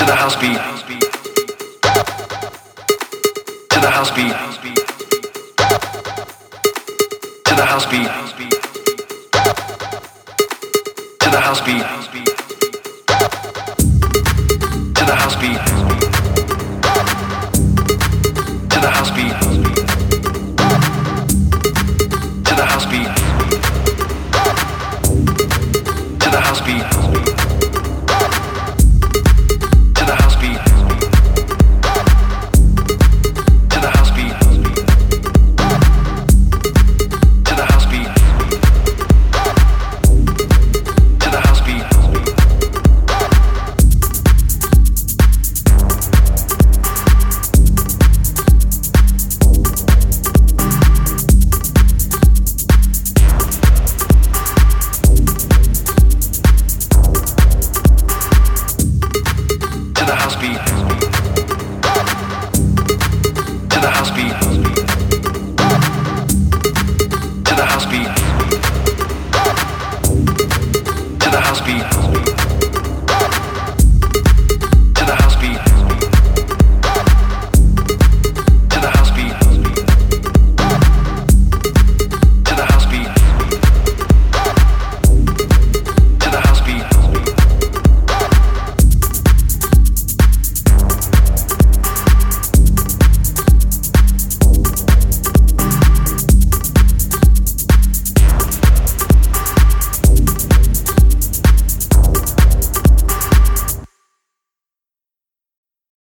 to the house beat, to the house beat, to the house beat, to the house beat, to the house beat, to the house beat, to the house beat, to the house beat, to the house beat, to the house beat, to the house beat, to the house beat. To the house beat.